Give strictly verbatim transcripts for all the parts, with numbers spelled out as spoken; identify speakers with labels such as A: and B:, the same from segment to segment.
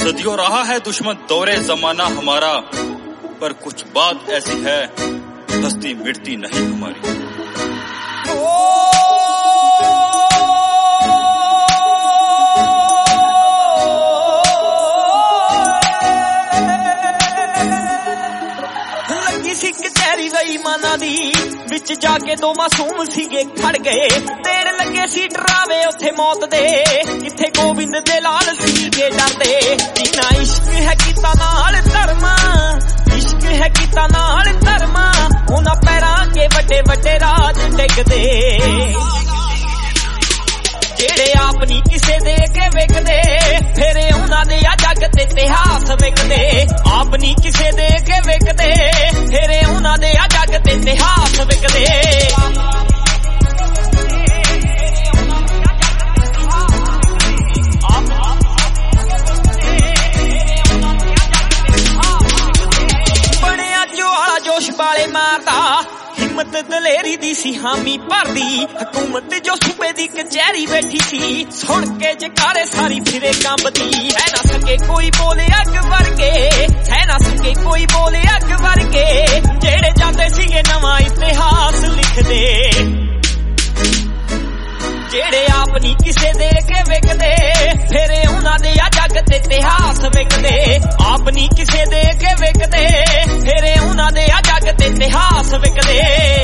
A: सदियों रहा है दुश्मन दौरे जमाना हमारा, पर कुछ बात ऐसी है हस्ती मिटती नहीं हमारी।
B: कचहरी गई माना दी विच जाके दो मासूम सीगे खड़ गए, तेरे लगे सी डरावे उथे मौत दे, इथे गोबिंद दे लाल सीगे डरदे। जिन्ना इश्क है कीता नाल धर्मा, इश्क है कीता नाल धर्मा, उन्हां पैरां के वड्डे वड्डे राज टिकदे, जेड़े आप नी किसे दे के विकदे, फेरे उन्हां दे आ जग ते इतिहास विकदे। आप नी किसे दे के विकदे, फेरे उन्हां दे आ जग ते इतिहास विकदे। बड़िया ज्वाला जोश वाले मारदा, हिम्मत दलेरी दी सी हामी भरदी, हुकूमत जो सूबे दी कचहरी बैठी सी, सुन के जकारे सारी फिरे कंबदी। है ना सके कोई बोले अग वर्गे, है ना सके कोई बोले अग वर्गे, जेड़े जाते सीगे नवा इतिहास लिखदे, जेड़े आप नी किसे दे के विकदे, फेरे उन्हां दे आ जग ते इतिहास विकदे। आप नी किसे दे के विकदे, फेरे उन्हां दे आ जग ते इतिहास विकदे।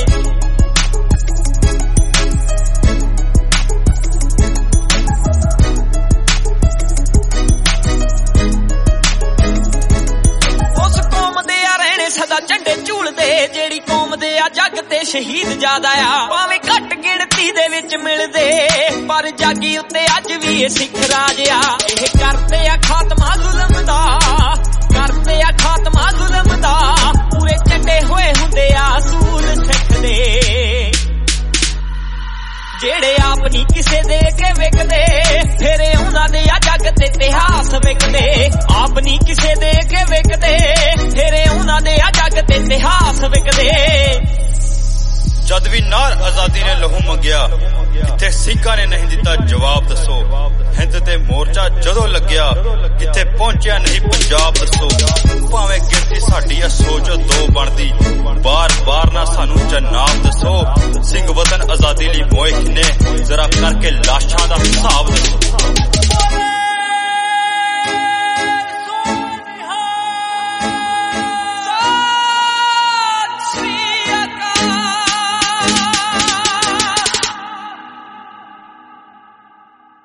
B: सदा झंडे झूलदे, जेड़ी कौम दे आ जग ते शहीद ज्यादा आ, भावें घट गिणती दे विच मिलदे, पर जागी उत्ते अज भी ये सिख राज आ। एह करदे आ खात्मा जुल्म दा, करदे आ खात्मा जुल्म दा, पूरे झंडे होए हुंदे आ असूल सिख दे, जेड़े आप नी किसे दे के विकदे, फेरे उन्हां दे आ जग ते इतिहास विकदे। आप नी किसे दे के विकदे, फेरे उन्हां दे आ जग ते इतिहास विकदे।
A: जद भी नार आजादी ने लहू मंगिया, किथे सिंघां ने नहीं दिता जवाब दसो, हिंद ते मोर्चा जदों लग्या, किथे पहुंचिया नहीं पंजाब दसो। भावें गिनती साडी आ सोच दो बनदी, बार बार ना सानू जनाब दसो, सिंह वतन आजादी लई मोए किने, जरा करके लाशां दा हिसाब